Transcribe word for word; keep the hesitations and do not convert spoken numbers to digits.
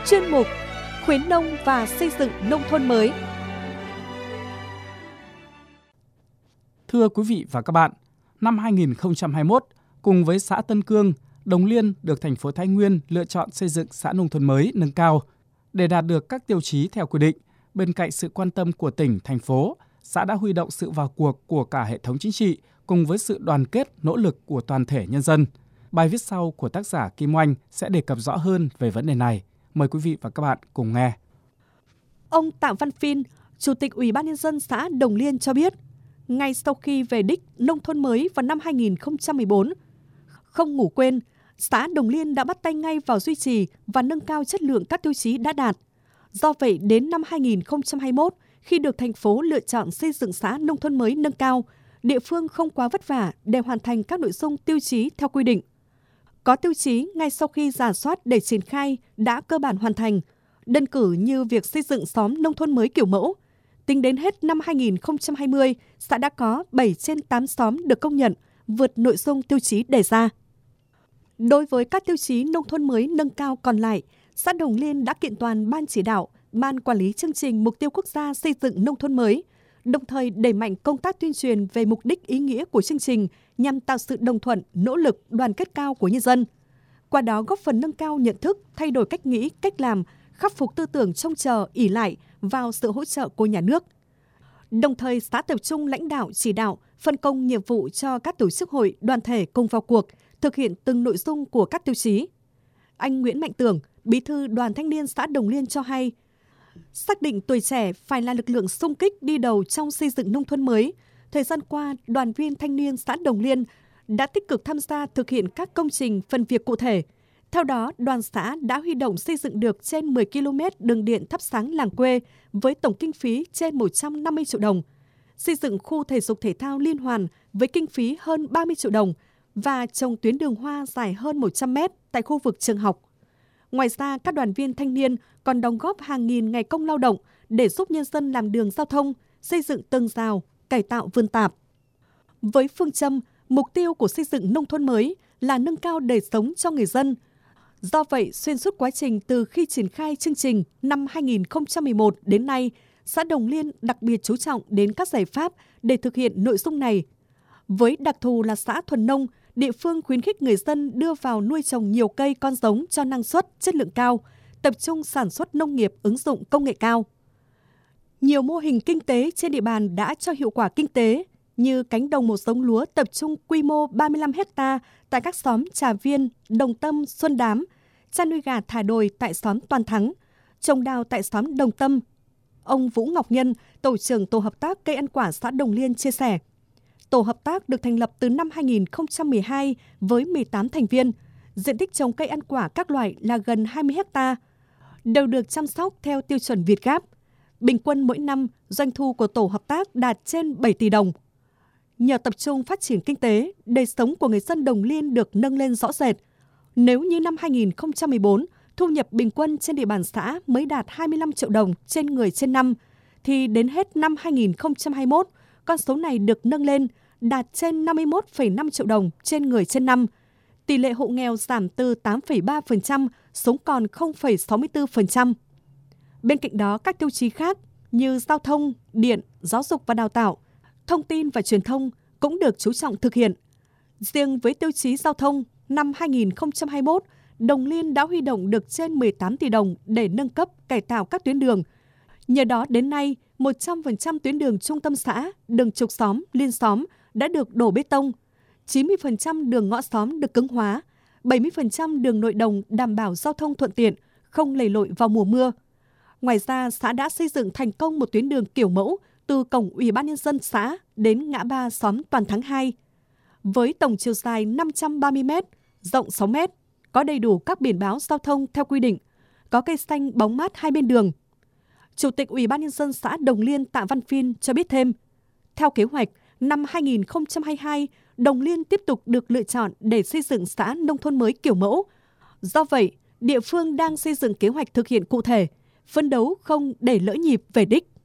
chuyên mục khuyến nông và xây dựng nông thôn mới. Thưa quý vị và các bạn, năm hai nghìn không trăm hai mươi mốt, cùng với xã Tân Cương, Đồng Liên được thành phố Thái Nguyên lựa chọn xây dựng xã nông thôn mới nâng cao. Để đạt được các tiêu chí theo quy định, bên cạnh sự quan tâm của tỉnh, thành phố, xã đã huy động sự vào cuộc của cả hệ thống chính trị cùng với sự đoàn kết, nỗ lực của toàn thể nhân dân. Bài viết sau của tác giả Kim Oanh sẽ đề cập rõ hơn về vấn đề này. Mời quý vị và các bạn cùng nghe. Ông Tạ Văn Phiên, Chủ tịch Ủy ban Nhân dân xã Đồng Liên cho biết, ngay sau khi về đích nông thôn mới vào năm hai nghìn không trăm mười bốn, không ngủ quên, xã Đồng Liên đã bắt tay ngay vào duy trì và nâng cao chất lượng các tiêu chí đã đạt. Do vậy, đến năm hai nghìn không trăm hai mươi mốt, khi được thành phố lựa chọn xây dựng xã nông thôn mới nâng cao, địa phương không quá vất vả để hoàn thành các nội dung tiêu chí theo quy định. Có tiêu chí ngay sau khi rà soát để triển khai đã cơ bản hoàn thành, đơn cử như việc xây dựng xóm nông thôn mới kiểu mẫu. Tính đến hết năm hai nghìn không trăm hai mươi, xã đã có bảy trên tám xóm được công nhận, vượt nội dung tiêu chí đề ra. Đối với các tiêu chí nông thôn mới nâng cao còn lại, xã Đồng Liên đã kiện toàn Ban chỉ đạo, Ban quản lý chương trình Mục tiêu Quốc gia xây dựng nông thôn mới, đồng thời đẩy mạnh công tác tuyên truyền về mục đích ý nghĩa của chương trình nhằm tạo sự đồng thuận, nỗ lực, đoàn kết cao của nhân dân. Qua đó góp phần nâng cao nhận thức, thay đổi cách nghĩ, cách làm, khắc phục tư tưởng trông chờ, ỷ lại vào sự hỗ trợ của nhà nước. Đồng thời, xã tập trung lãnh đạo, chỉ đạo, phân công nhiệm vụ cho các tổ chức hội, đoàn thể cùng vào cuộc, thực hiện từng nội dung của các tiêu chí. Anh Nguyễn Mạnh Tưởng, Bí thư Đoàn Thanh niên xã Đồng Liên cho hay, xác định tuổi trẻ phải là lực lượng xung kích đi đầu trong xây dựng nông thôn mới. Thời gian qua, đoàn viên thanh niên xã Đồng Liên đã tích cực tham gia thực hiện các công trình phần việc cụ thể. Theo đó, đoàn xã đã huy động xây dựng được trên mười ki lô mét đường điện thắp sáng làng quê với tổng kinh phí trên một trăm năm mươi triệu đồng, xây dựng khu thể dục thể thao liên hoàn với kinh phí hơn ba mươi triệu đồng và trồng tuyến đường hoa dài hơn một trăm mét tại khu vực trường học. Ngoài ra, các đoàn viên thanh niên còn đóng góp hàng nghìn ngày công lao động để giúp nhân dân làm đường giao thông, xây dựng tường rào, cải tạo vườn tạp. Với phương châm, mục tiêu của xây dựng nông thôn mới là nâng cao đời sống cho người dân. Do vậy, xuyên suốt quá trình từ khi triển khai chương trình năm hai nghìn không trăm mười một đến nay, xã Đồng Liên đặc biệt chú trọng đến các giải pháp để thực hiện nội dung này. Với đặc thù là xã thuần nông, địa phương khuyến khích người dân đưa vào nuôi trồng nhiều cây con giống cho năng suất, chất lượng cao, tập trung sản xuất nông nghiệp ứng dụng công nghệ cao. Nhiều mô hình kinh tế trên địa bàn đã cho hiệu quả kinh tế, như cánh đồng một giống lúa tập trung quy mô ba mươi lăm héc ta tại các xóm Trà Viên, Đồng Tâm, Xuân Đám, chăn nuôi gà thả đồi tại xóm Toàn Thắng, trồng đào tại xóm Đồng Tâm. Ông Vũ Ngọc Nhân, tổ trưởng tổ hợp tác cây ăn quả xã Đồng Liên chia sẻ, tổ hợp tác được thành lập từ năm hai nghìn không trăm mười hai với mười tám thành viên, diện tích trồng cây ăn quả các loại là gần hai mươi héc ta, đều được chăm sóc theo tiêu chuẩn Việt Gáp. Bình quân mỗi năm, doanh thu của tổ hợp tác đạt trên bảy tỷ đồng. Nhờ tập trung phát triển kinh tế, đời sống của người dân Đồng Liên được nâng lên rõ rệt. Nếu như năm hai nghìn không trăm mười bốn, thu nhập bình quân trên địa bàn xã mới đạt hai mươi lăm triệu đồng trên người trên năm, thì đến hết năm hai nghìn không trăm hai mươi mốt, con số này được nâng lên đạt trên năm mươi mốt phẩy năm triệu đồng trên người trên năm. Tỷ lệ hộ nghèo giảm từ tám phẩy ba phần trăm xuống còn không phẩy sáu mươi tư phần trăm. Bên cạnh đó, các tiêu chí khác như giao thông, điện, giáo dục và đào tạo, thông tin và truyền thông cũng được chú trọng thực hiện. Riêng với tiêu chí giao thông, năm hai nghìn không trăm hai mươi mốt, Đồng Liên đã huy động được trên mười tám tỷ đồng để nâng cấp, cải tạo các tuyến đường. Nhờ đó đến nay, một trăm phần trăm tuyến đường trung tâm xã, đường trục xóm, liên xóm đã được đổ bê tông, chín mươi phần trăm đường ngõ xóm được cứng hóa, bảy mươi phần trăm đường nội đồng đảm bảo giao thông thuận tiện, không lầy lội vào mùa mưa. Ngoài ra, xã đã xây dựng thành công một tuyến đường kiểu mẫu từ cổng Ủy ban Nhân dân xã đến ngã ba xóm Toàn Thắng hai. Với tổng chiều dài năm trăm ba mươi mét, rộng sáu mét, có đầy đủ các biển báo giao thông theo quy định, có cây xanh bóng mát hai bên đường. Chủ tịch Ủy ban Nhân dân xã Đồng Liên Tạ Văn Phiên cho biết thêm, theo kế hoạch, năm hai nghìn không trăm hai mươi hai, Đồng Liên tiếp tục được lựa chọn để xây dựng xã nông thôn mới kiểu mẫu. Do vậy, địa phương đang xây dựng kế hoạch thực hiện cụ thể, phấn đấu không để lỡ nhịp về đích.